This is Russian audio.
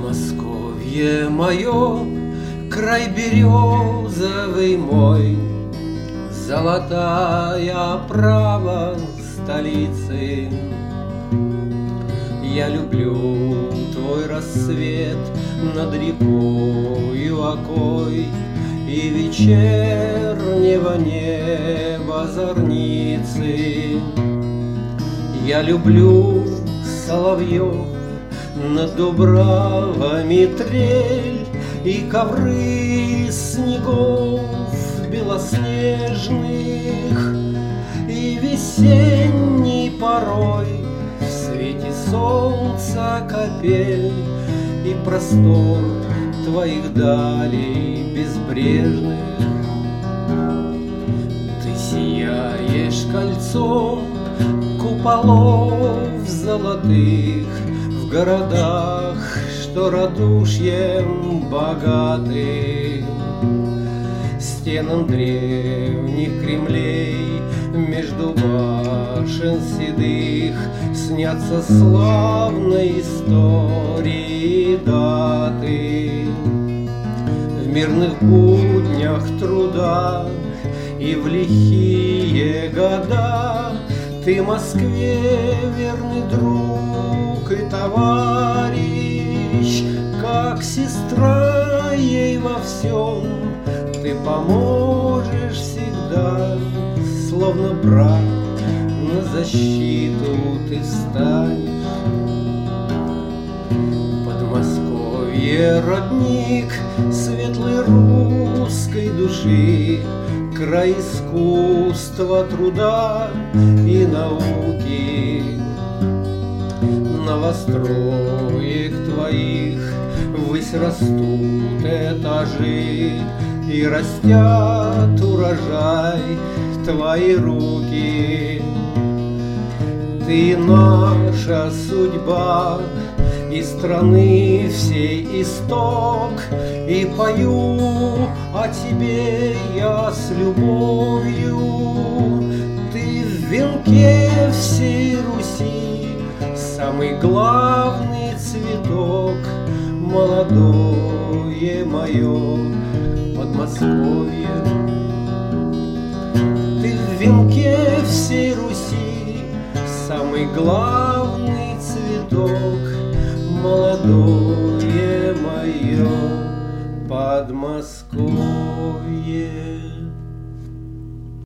Подмосковье мое, край березовый мой, золотая оправа столицы. Я люблю твой рассвет над рекою Окой и вечернего неба зорницы. Я люблю соловьев над дубравами трель и ковры снегов белоснежных, и весенний порой в свете солнца капель и простор твоих далей безбрежных. Ты сияешь кольцом куполов золотых в городах, что радушьем богаты. Стенам древних Кремлей между башен седых снятся славной истории даты. В мирных буднях труда и в лихие года ты Москве верный друг и товарищ, как сестра ей во всем ты поможешь всегда, словно брат на защиту ты встанешь. Подмосковье родник светлой русской души, край искусства, труда и науки. Новостроек твоих ввысь растут этажи, и растят урожай твои руки. Ты наша судьба и страны всей исток, и пою о тебе я с любовью. Ты в венке всей Руси самый главный цветок, молодое мое Подмосковье. Ты в венке всей Руси самый главный цветок, молодое мое Подмосковье.